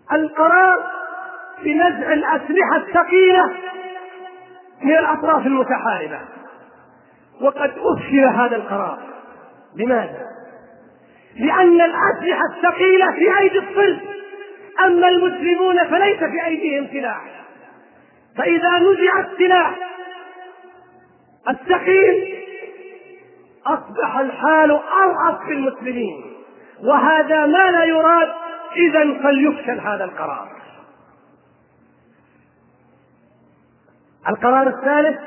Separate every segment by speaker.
Speaker 1: القرار بنزع الأسلحة الثقيلة من الأطراف المتحاربة، وقد أفشل هذا القرار. لماذا؟ لأن الأسلحة الثقيلة في أيدي الصلب، أما المسلمون فليس في أيديهم سلاح، فإذا نزع السلاح الثقيل أصبح الحال أرأس في المسلمين، وهذا ما لا يراد. إذن فليفشل هذا القرار. القرار الثالث: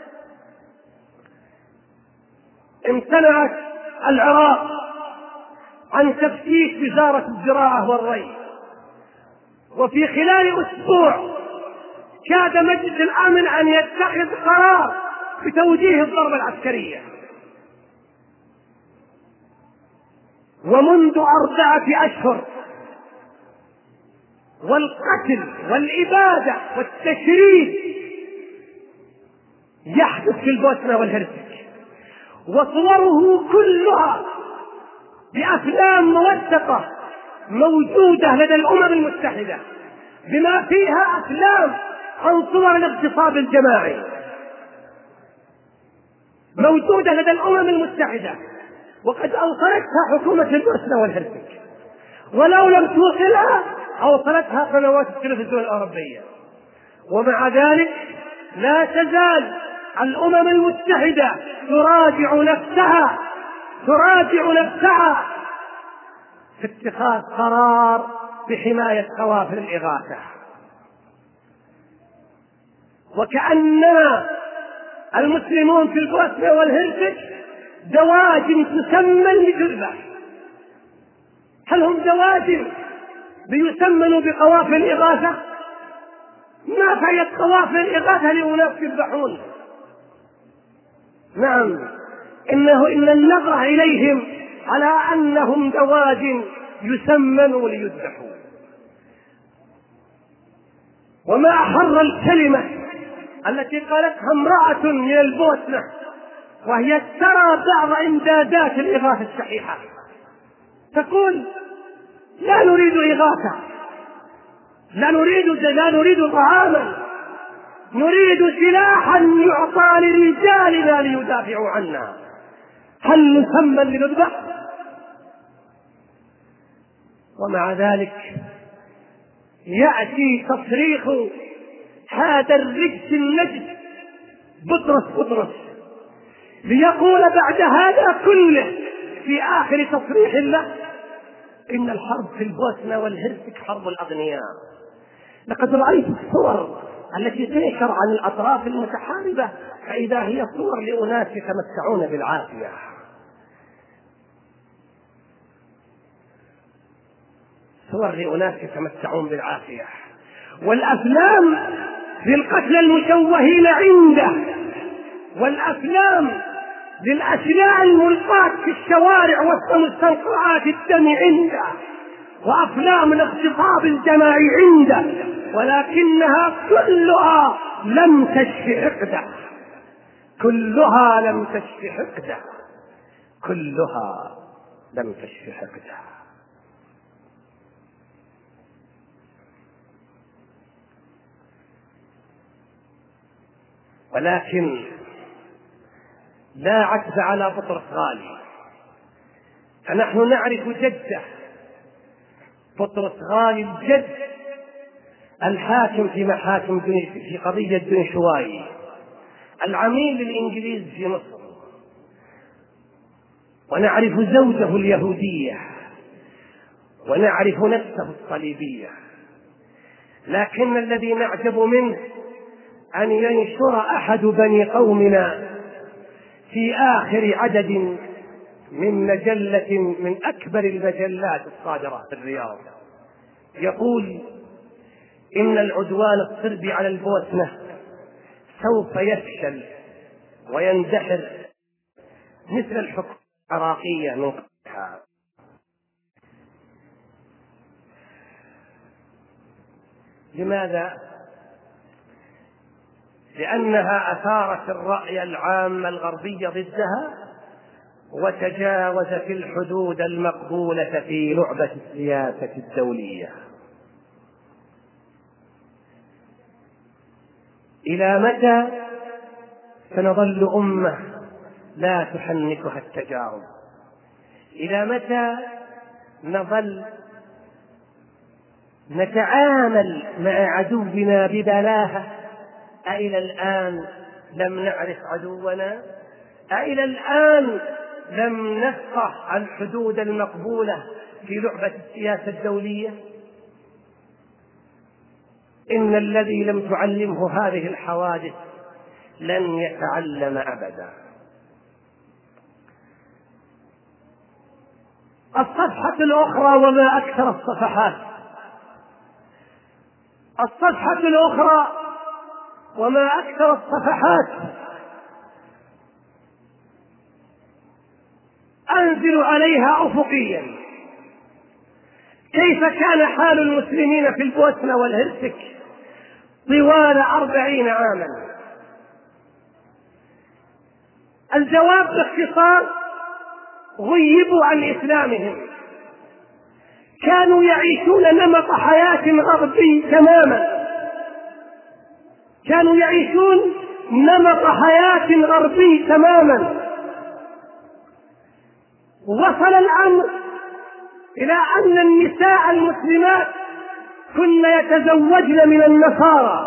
Speaker 1: امتنعت العراق عن تفتيش وزارة الزراعة والري، وفي خلال أسبوع كاد مجلس الأمن أن يتخذ قرار بتوجيه الضربة العسكرية، ومنذ 4 أشهر والقتل والإبادة والتشريد يحدث في البوسنة والهرسك، وصوره كلها بأفلام موثقة موجودة لدى الأمم المتحدة، بما فيها أفلام عن صور الاغتصاب الجماعي موجودة لدى الأمم المتحدة، وقد أوصلتها حكومة البوسنة والهرسك، ولو لم توصلها أوصلتها قنوات التلفزيون الأوروبية. ومع ذلك لا تزال الأمم المتحدة تراجع نفسها في اتخاذ قرار بحماية قوافل الإغاثة، وكأننا المسلمون في البوسنة والهرسك دواجن تسمن لتذبح. هل هم دواجن ليسمنوا بقوافل الإغاثة؟ ما فعلت قوافل الإغاثة لأناس يذبحون. نعم، إن النظرة إليهم على أنهم دواجن يسمنوا ليذبحوا. وما أحر الكلمة التي قالتها امرأة من البوسنة وهي ترى بعض إمدادات الإغاثة الشحيحة، تقول: لا نريد إغاثة، لا نريد طعاما، نريد سلاحا يعطى لرجالنا ليدافعوا عنا. هل نسمن لنذبح؟ ومع ذلك يأتي تصريح هذا الرجس النجس بطرس ليقول بعد هذا كله في آخر تصريح له: إن الحرب في البوسنة والهرسك حرب الأغنياء. لقد رأيت الصور التي تنشر عن الأطراف المتحاربة فإذا هي صور لأناس يتمتعون بالعافية. والأفلام للقتلى المشوهين عنده، والأفلام للأشلاء الملقاة في الشوارع ومستنقعات الدم عنده، وأفلام الاغتصاب الجماعي عنده، ولكنها كلها لم تشف حقده، كلها لم تشف حقده. ولكن لا عتب على بطرس غالي، فنحن نعرف جده بطرس غالي الجد، الحاكم في قضية دنشواي، العميل للإنجليز في مصر، ونعرف زوجه اليهودية، ونعرف نفسه الصليبية. لكن الذي نعجب منه أن ينشر أحد بني قومنا في آخر عدد من مجلة من أكبر المجلات الصادرة في الرياض، يقول: إن العدوان الصربي على البوسنة سوف يفشل ويندحر مثل الحكومة العراقية من قبلها. لماذا؟ لأنها أثارت الرأي العام الغربي ضدها، وتجاوزت الحدود المقبولة في لعبة السياسة الدولية. إلى متى سنظل أمة لا تحنكها التجارب؟ إلى متى نظل نتعامل مع عدونا ببلاهة؟ أإلى الآن لم نعرف عدونا؟ أإلى الآن لم نفقه الحدود المقبولة في لعبة السياسة الدولية؟ إن الذي لم تعلمه هذه الحوادث لن يتعلم أبدا. الصفحة الأخرى وما أكثر الصفحات. الصفحة الأخرى وما أكثر الصفحات. أنزل عليها أفقيا كيف كان حال المسلمين في البوسنة والهرسك طوال 40 عاما. الجواب باختصار: غيبوا عن إسلامهم، كانوا يعيشون نمط حياة غربي تماما، كانوا يعيشون نمط حياة غربي تماما. وصل الأمر إلى أن النساء المسلمات كن يتزوجن من النصارى.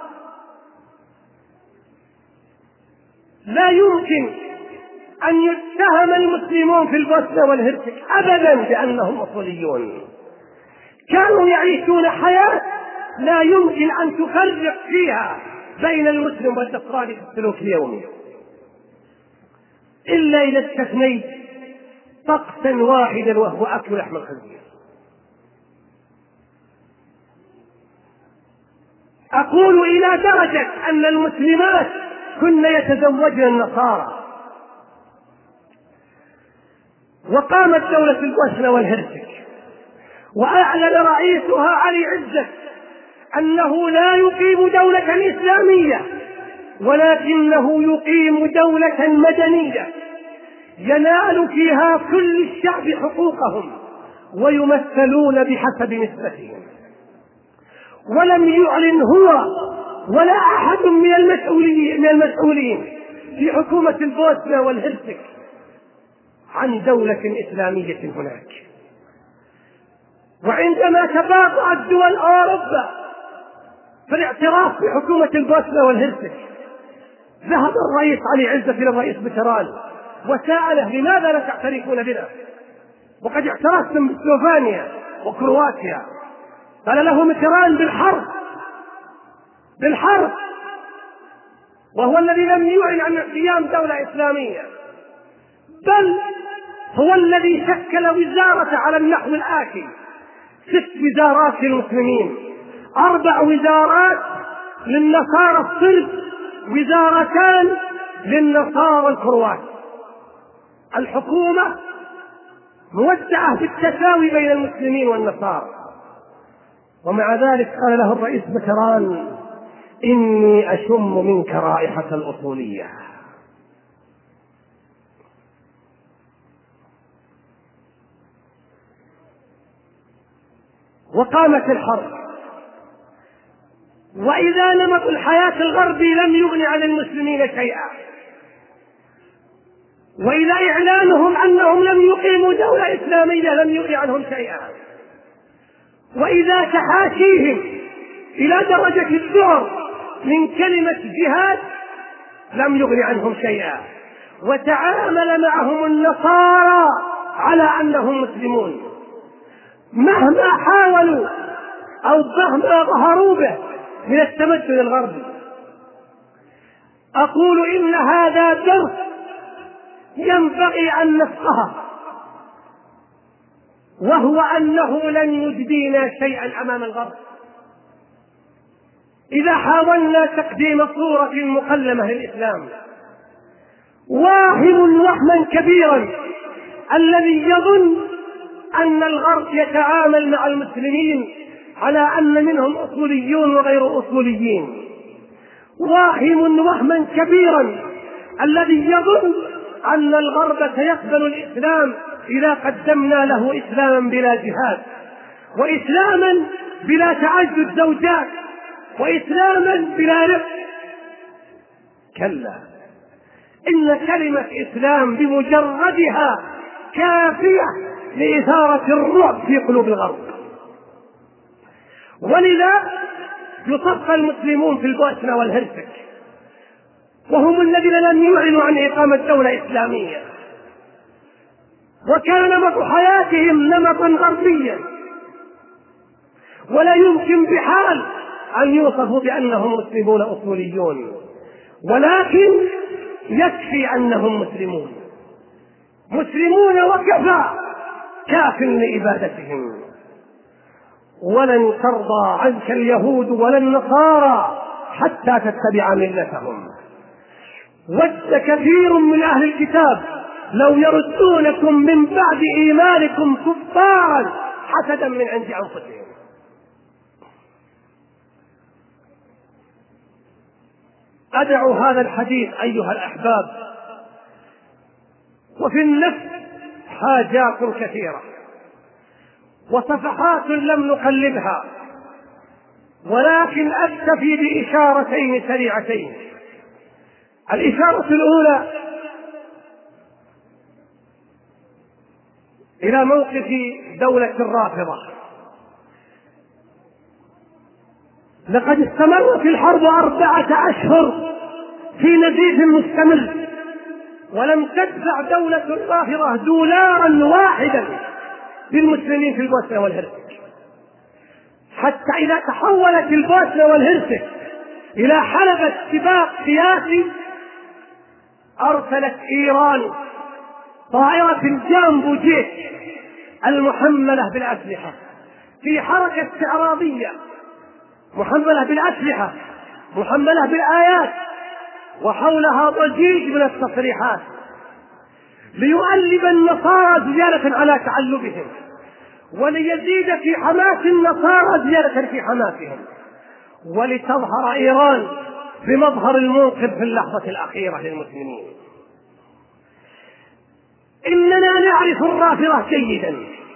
Speaker 1: لا يمكن أن يتهم المسلمون في البوسنة والهرسك أبدا بأنهم أصوليون. كانوا يعيشون حياة لا يمكن أن تفرق فيها بين المسلم والنصراني في السلوك اليومي، إلا إذا استثنيت طقسا واحدا وهو أكل لحم الخنزير. أقول إلى درجة أن المسلمات كن يتزوجن النصارى. وقامت دولة البوسنة والهرسك وأعلن رئيسها علي عزت أنه لا يقيم دولة إسلامية، ولكنه يقيم دولة مدنية ينال فيها كل الشعب حقوقهم ويمثلون بحسب نسبتهم. ولم يعلن هو ولا أحد من المسؤولين في حكومة البوسنة والهرسك عن دولة إسلامية هناك. وعندما تباطأت دول أوروبا في الاعتراف بحكومة البوسنة والهرسك، ذهب الرئيس علي عزت إلى الرئيس ميتران وسأله: لماذا لا تعترفون بنا وقد اعترفتم بسلوفانيا وكرواتيا؟ قال له ميتران: بالحرب، وهو الذي لم يعلن عن قيام دولة إسلامية، بل هو الذي شكل وزارة على النحو الآتي: 6 وزارات للمسلمين، 4 وزارات للنصارى الصرب، وزارتان للنصارى الكروات. الحكومة موزعة بالتساوي بين المسلمين والنصارى. ومع ذلك قال له الرئيس ميتران: إني أشم منك رائحة الأصولية. وقامت الحرب، وإذا نمط الحياة الغربي لم يغن عن المسلمين شيئا، وإذا إعلانهم أنهم لم يقيموا دولة إسلامية لم يغن عنهم شيئا، وإذا تحاشيهم إلى درجة الذعر من كلمة جهاد لم يغن عنهم شيئا، وتعامل معهم النصارى على أنهم مسلمون مهما حاولوا أو مهما ظهروا به من التمدن الغربي. أقول إن هذا درس ينبغي أن نفقهه، وهو أنه لن يجدينا شيئا أمام الغرب إذا حاولنا تقديم صورة مقلمة للإسلام. واهم وهما كبيرا الذي يظن أن الغرب يتعامل مع المسلمين على أن منهم أصوليون وغير أصوليين. واهم وهما كبيرا الذي يظن أن الغرب سيقبل الإسلام إذا قدمنا له إسلاما بلا جهاد، وإسلاما بلا تعدد زوجات، وإسلاما بلا رفق، كلا، إن كلمة إسلام بمجردها كافية لإثارة الرعب في قلوب الغرب. ولذا يصف المسلمون في البوسنة والهرسك، وهم الذين لم يعلنوا عن إقامة دولة إسلامية، وكان نمط حياتهم نمطا غربيا، ولا يمكن بحال أن يوصفوا بأنهم مسلمون أصوليون، ولكن يكفي أنهم مسلمون وكفى، كاف لإبادتهم. ولن ترضى عنك اليهود ولا النصارى حتى تتبع ملتهم. ود كثير من أهل الكتاب لو يردونكم من بعد إيمانكم كفارا حسدا من عند أنفسهم. أدعو هذا الحديث أيها الأحباب، وفي النفس حاجات كثيرة وصفحات لم نقلبها، ولكن أكتفي بإشارتين سريعتين. الإشارة الأولى إلى موقف دولة الرافضة. لقد استمرت الحرب 4 أشهر في نزيف مستمر، ولم تدفع دولة الرافضة دولارا واحدا للمسلمين في البوسنة والهرسك، حتى إذا تحولت البوسنة والهرسك إلى حلبة سباق سياسي أرسلت إيران طائرة الجامبو جيت المحملة بالأسلحة في حركة استعراضية، محملة بالأسلحة، محملة بالآيات، وحولها ضجيج من التصريحات ليؤلب النصارى زيادة على تعلبهم، وليزيد في حماس النصارى زيادة في حماسهم، ولتظهر إيران بمظهر المنقذ في اللحظة الأخيرة للمسلمين. إننا نعرف الرافضة جيدا،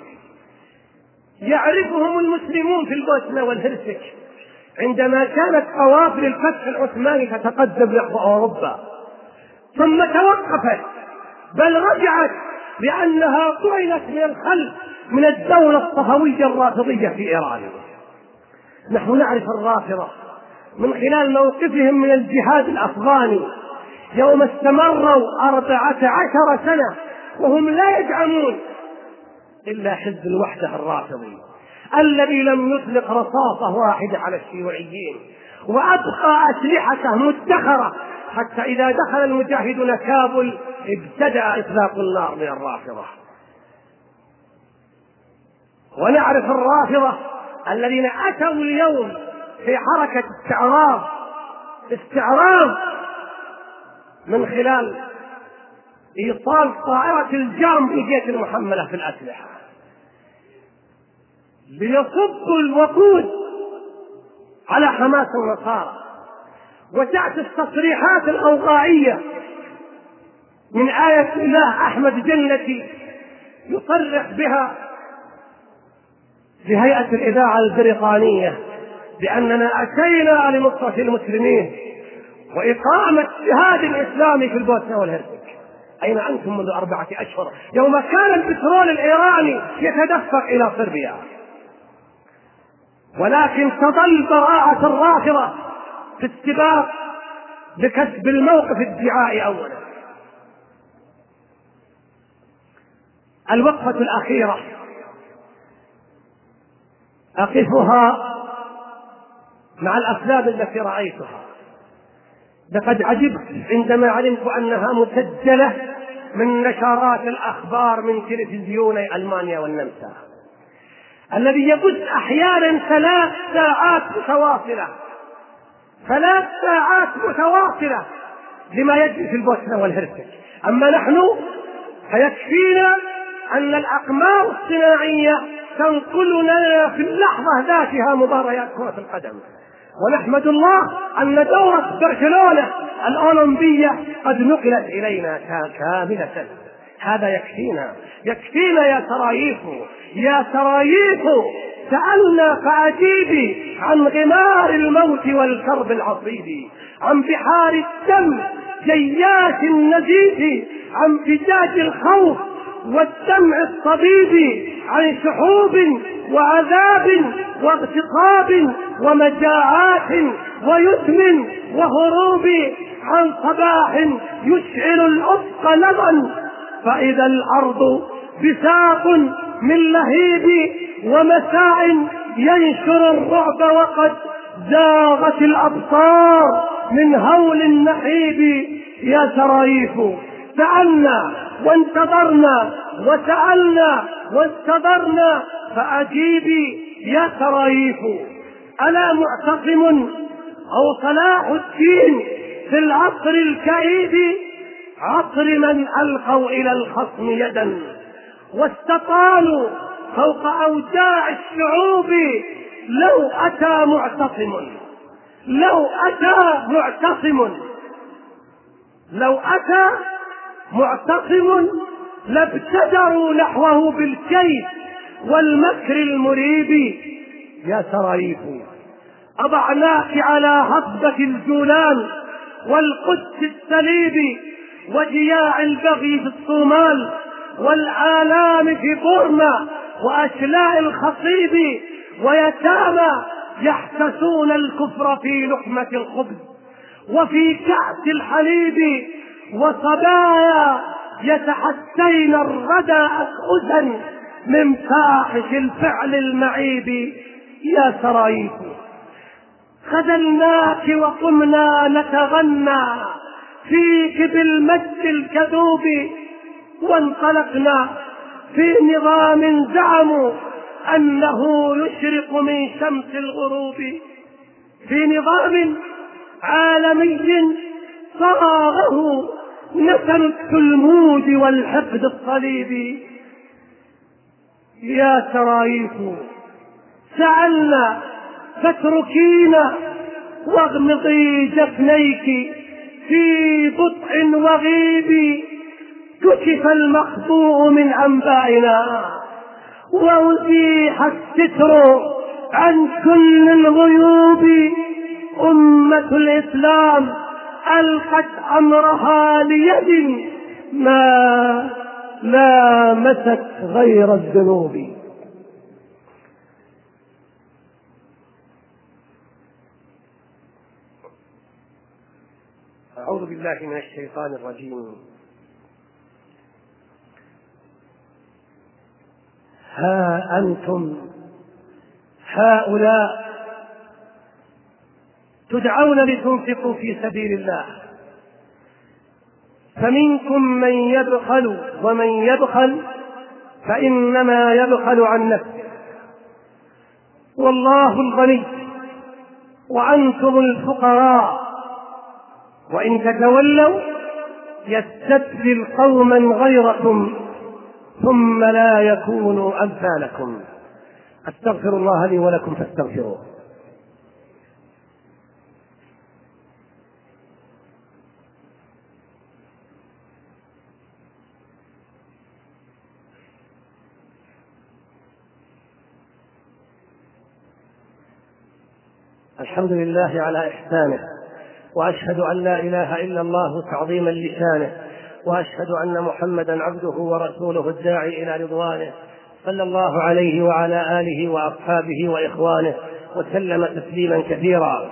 Speaker 1: يعرفهم المسلمون في البوسنة والهرسك عندما كانت قوافل الفتح العثماني تتقدم نحو أوروبا، ثم توقفت بل رجعت لأنها طعنت من الخلف من الدولة الصفوية الرافضية في إيران. نحن نعرف الرافضة من خلال موقفهم من الجهاد الأفغاني يوم استمروا 14 سنة وهم لا يدعمون إلا حزب الوحدة الرافضي الذي لم يطلق رصاصة واحدة على الشيوعيين، وأبقى أسلحته مدخرة حتى إذا دخل المجاهدون كابل ابتدأ إطلاق النار من الرافضة. ونعرف الرافضة الذين أتوا اليوم في حركة استعراض من خلال إيصال طائرة الجامبو جيت المحملة في الأسلحة ليصبوا الوقود على حماس النصارى. وتأتي التصريحات الأوضاعية من آية الله أحمد جنتي يصرح بها لهيئة الإذاعة البريطانية بأننا أتينا لنصرة المسلمين وإقامة جهاد الإسلامي في البوسنة والهرسك. أين أنتم منذ 4 أشهر يوم كان البترول الإيراني يتدفق إلى صربيا؟ ولكن تظل براءة الرافضة في السباق بكسب الموقف الدعائي أولا. الوقفة الأخيرة أقفها مع الأفلام التي رأيتها. لقد عجبت عندما علمت أنها مسجلة من نشرات الأخبار من تلفزيوني ألمانيا والنمسا، الذي يبث أحيانا 3 ساعات متواصلة لما يجري في البوسنة والهرسك. أما نحن فيكفينا أن الأقمار الصناعية تنقلنا في اللحظة ذاتها مباريات كرة القدم، ونحمد الله أن دورة برشلونة الأولمبية قد نقلت إلينا كاملة. هذا يكفينا يا سراييف سألنا فأجيبي عن غمار الموت والكرب العصيب، عن بحار الدم جياش النزيف، عن فجاج الخوف والدمع الصبيب، عن شحوب وعذاب واغتصاب ومجاعات ويتم وهروب، عن صباح يشعل الأفق لظا فإذا الأرض بساق من لهيب، ومساء ينشر الرعب وقد زاغت الأبصار من هول النحيب. يا سرايف سألنا وانتظرنا وسألنا وانتظرنا فأجيبي يا سرايف، ألا معتصم أو صلاح الدين في العصر الكئيب، عصر من ألقوا إلى الخصم يدا واستطالوا فوق أوجاع الشعوب. لو أتى معتصم، لو أتى معتصم، لو أتى معتصم لابتدروا نحوه بالكيد والمكر المريب. يا سرايف أضعناك على هضبة الجولان والقدس السليب، وجياع البغي في الصومال، والآلام في بورما، وأشلاء الخصيب، ويتامى يحتسون الكفر في لقمة الخبز وفي كأس الحليب، وصبايا يتحسين الردى أكؤسا من فاحش الفعل المعيب. يا سرايف خذلناك وقمنا نتغنى فيك بالمجد الكذوب، وانطلقنا في نظام زعموا أنه يشرق من شمس الغروب، في نظام عالمي صاغه نسل التلمود والحقد الصليبي. يا سرايف سألنا فاتركينا واغمضي جفنيك في بطء وغيب، كشف المخبوء من أنبائنا وأزيح الستر عن كل الغيوب. أمة الإسلام ألقت أمرها ليد ما لامست غير الذنوب. أعوذ بالله من الشيطان الرجيم. ها أنتم هؤلاء تدعون لتنفقوا في سبيل الله، فمنكم من يبخل، ومن يبخل فإنما يبخل عن نفسه، والله الغني وأنتم الفقراء، وإن تتولوا يستبدل قوما غيركم ثم لا يكونوا أمثالكم. أستغفر الله لي ولكم فاستغفروه. الحمد لله على إحسانه، وأشهد أن لا إله إلا الله تعظيما لشانه، وأشهد أن محمدا عبده ورسوله الداعي إلى رضوانه، صلى الله عليه وعلى آله وأصحابه وإخوانه وسلم تسليما كثيرا.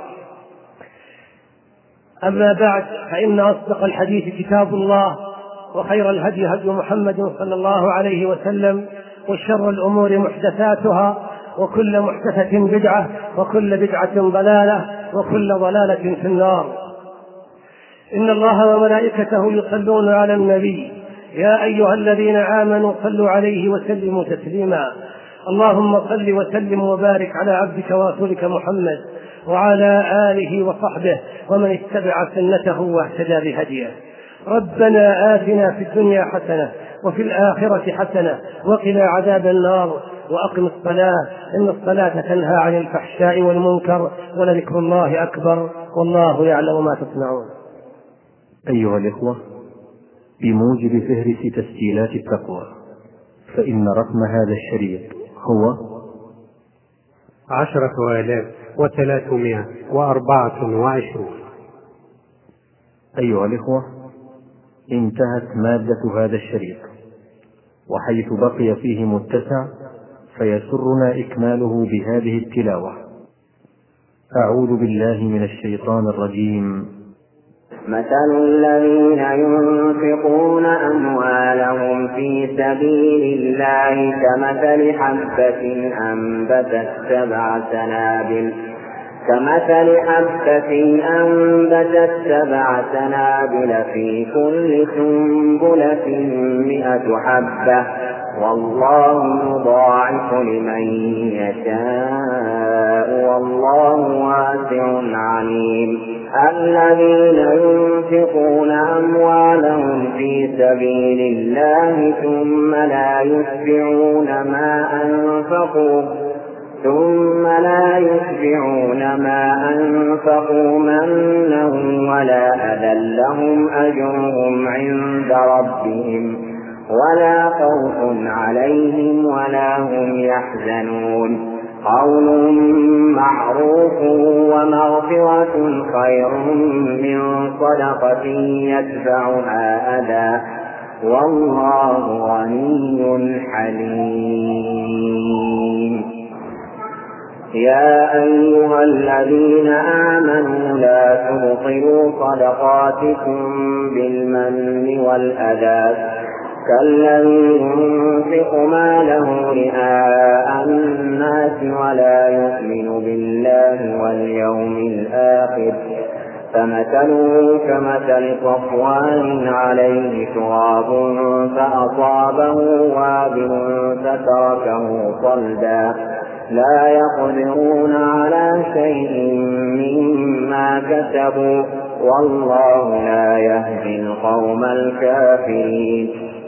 Speaker 1: أما بعد، فإن أصدق الحديث كتاب الله، وخير الهدي هدي محمد صلى الله عليه وسلم، وشر الأمور محدثاتها، وكل محدثة بدعة، وكل بدعة ضلالة، وكل ضلالة في النار. إن الله وملائكته يصلون على النبي، يا أيها الذين آمنوا صلوا عليه وسلموا تسليما. اللهم صل وسلم وبارك على عبدك ورسولك محمد وعلى آله وصحبه ومن اتبع سنته واهتدى بهديه. ربنا آتنا في الدنيا حسنة وفي الآخرة حسنة وقنا عذاب النار، وأقم الصلاة إن الصلاة تنهى عن الفحشاء والمنكر، ولذكر الله أكبر، والله يعلم ما تصنعون.
Speaker 2: أيها الإخوة، بموجب فهرس تسجيلات التقوى، فإن رقم هذا الشريط هو
Speaker 3: 10,324.
Speaker 2: أيها الإخوة، انتهت مادة هذا الشريط، وحيث بقي فيه متسع فيسرنا إكماله بهذه التلاوة. أعوذ بالله من الشيطان الرجيم.
Speaker 4: مثل الذين ينفقون أموالهم في سبيل الله كمثل حبة أنبتت سبع سنابل في كل سنبلة 100 حبة، والله يضاعف لمن يشاء والله واسع عليم. الذين ينفقون أموالهم في سبيل الله ثم لا يتبعون ما أنفقوا منا ولا أذى لهم أجرهم عند ربهم ولا خوف عليهم ولا هم يحزنون. قول معروف ومغفرة خير من صدقة يتبعها أذى، والله غني حليم. يا أيها الذين آمنوا لا تبطلوا صدقاتكم بالمن والأذى كالذي ينفق ماله رئاء الناس ولا يؤمن بالله واليوم الآخر، فمثله كمثل صفوان عليه تراب فأصابه وابل فتركه صلدا، لا يقدرون على شيء مما كسبوا، والله لا يهدي القوم الكافرين.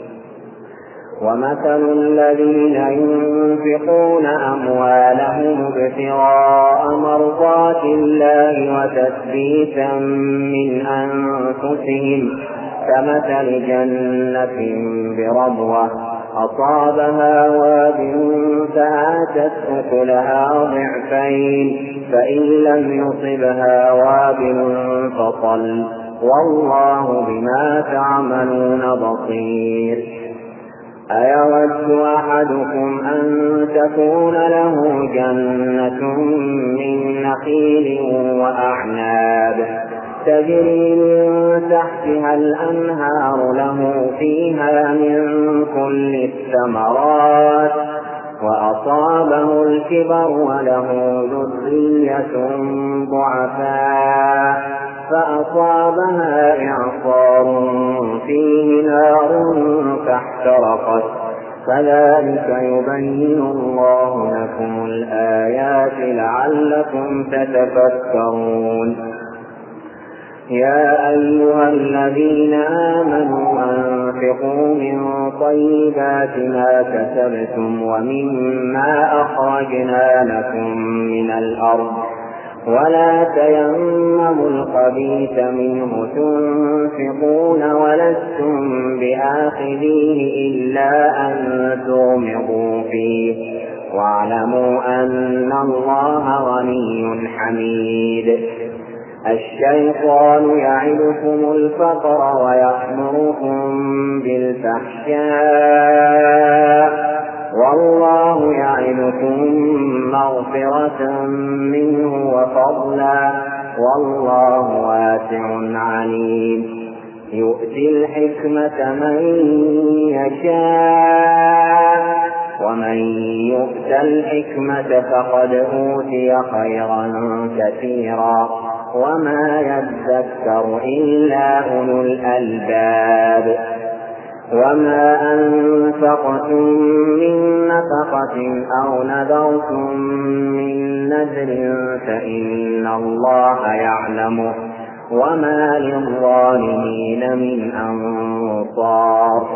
Speaker 4: ومثل الذين ينفقون أموالهم ابتغاء مرضات الله وتثبيتا من أنفسهم كمثل جنة بربوة أصابها وابل فآتت أكلها ضعفين، فإن لم يصبها وابل فطل، والله بما تعملون بصير. أيود أحدكم أن تكون له جنة من نخيل وأعناب تجري من تحتها الأنهار له فيها من كل الثمرات، وأصابه الكبر وله ذرية ضعفاء فأصابها إعصار فيه نار فاحترقت، كذلك يبين الله لكم الآيات لعلكم تتفكرون. يا أيها الذين آمنوا أنفقوا من طيبات ما كسبتم ومما أخرجنا لكم من الأرض ولا تيمموا الخبيث منه تنفقون ولستم بآخذيه إلا أن تغمضوا فيه، واعلموا أن الله غني حميد. الشيطان يعدكم الفقر ويأمركم بالفحشاء، والله يعدكم مغفرة منه وفضلا، والله واسع عليم. يؤتي الحكمة من يشاء، ومن يؤت الحكمة فقد أوتي خيرا كثيرا، وما يذكر إلا أولو الألباب. وما أنفقتم من نفقة أو نذرتم من نذر فإن الله يعلمه، وما للظالمين من أنصار.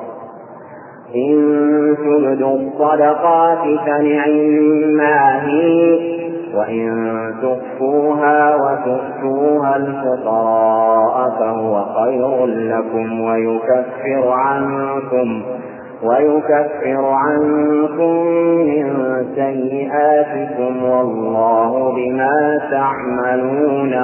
Speaker 4: إن تبدوا الصدقات فنعما هي، وإن تخفوها وتؤتوها الفقراء فهو خير لكم ويكفر عنكم من سيئاتكم والله بما تعملون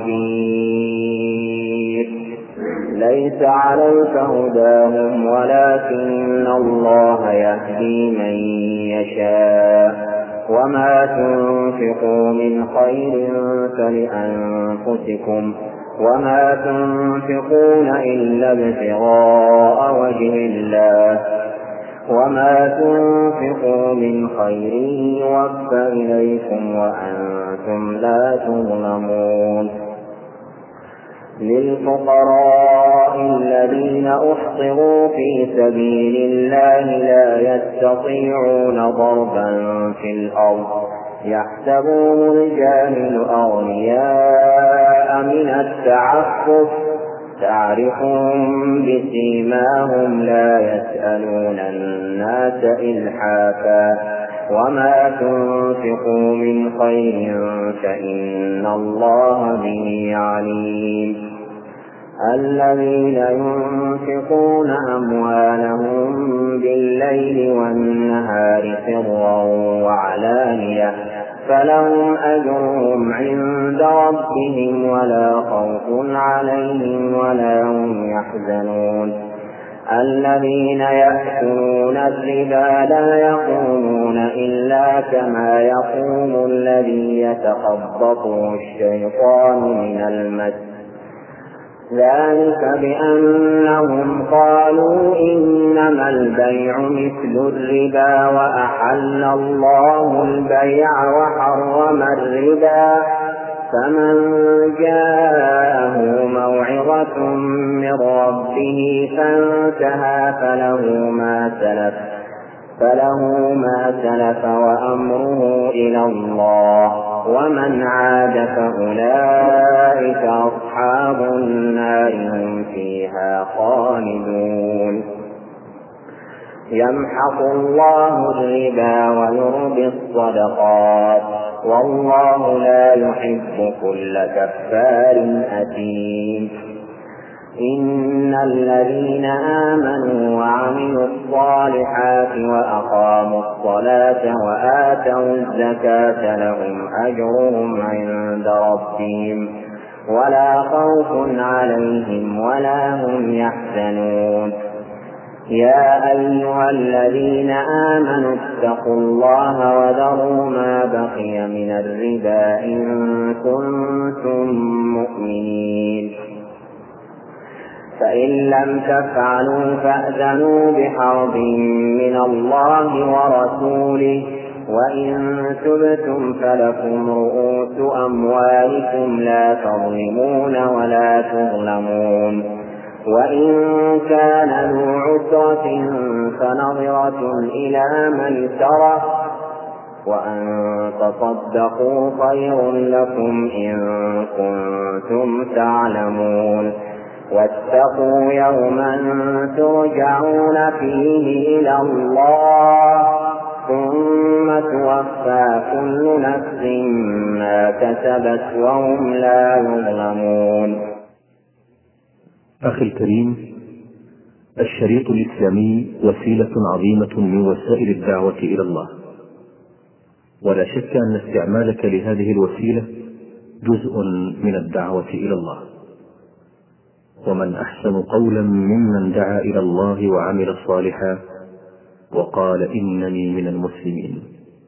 Speaker 4: خبير. ليس عليك هداهم ولكن الله يهدي من يشاء وما تنفقوا من خير فلأنفسكم وما تنفقون إلا ابتغاء وجه الله وما تنفقوا من خير يوفى إليكم وأنتم لا تظلمون. للفقراء الذين أحصروا في سبيل الله لا يستطيعون ضربا في الأرض يحسبهم الجاهل أغنياء من التعفف تعرفهم بسيماهم لا يسألون الناس إلحافا وما تنفقوا من خير فإن الله به عليم. الذين ينفقون أموالهم بالليل والنهار سرا وعلانية فلهم أجرهم عند ربهم ولا خوف عليهم ولا هم يحزنون. الذين يأكلون الربا لا يقومون إلا كما يقوم الذي يتخبطه الشيطان من المس ذلك بأنهم قالوا إنما البيع مثل الربا وأحل الله البيع وحرم الربا فمن جاءه موعظة من ربه فانتهى فله ما سلف وأمره إلى الله ومن عاد فأولئك أصحاب النار هم فيها خالدون. يمحق الله الربا ويربي الصدقات والله لا يحب كل كفار أثيم. إن الذين آمنوا وعملوا الصالحات وأقاموا الصلاة وآتوا الزكاة لهم أجرهم عند ربهم ولا خوف عليهم ولا هم يحزنون. يا أيها الذين آمنوا اتقوا الله وذروا ما بقي من الربا إن كنتم مؤمنين فإن لم تفعلوا فأذنوا بحرب من الله ورسوله وإن تبتم فلكم رؤوس أموالكم لا تظلمون ولا تظلمون. وإن كان ذو عسرة فنظرة إلى ميسرة وأن تصدقوا خير لكم إن كنتم تعلمون. واتقوا يوما ترجعون فيه إلى الله ثم توفى كل نفس ما كسبت وهم لا يظلمون.
Speaker 2: أخي الكريم، الشريط الإسلامي وسيلة عظيمة من وسائل الدعوة إلى الله، ولا شك أن استعمالك لهذه الوسيلة جزء من الدعوة إلى الله. ومن أحسن قولا ممن دعا إلى الله وعمل صالحا وقال إنني من المسلمين.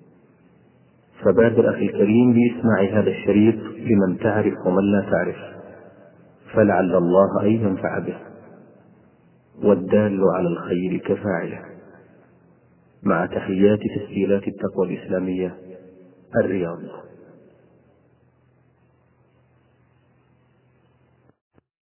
Speaker 2: فبادر أخي الكريم بإسماع هذا الشريط لمن تعرف ومن لا تعرف، فلعل الله أن ينفع به، والدال على الخير كفاعله. مع تحيات تسجيلات التقوى الإسلامية، الرياض.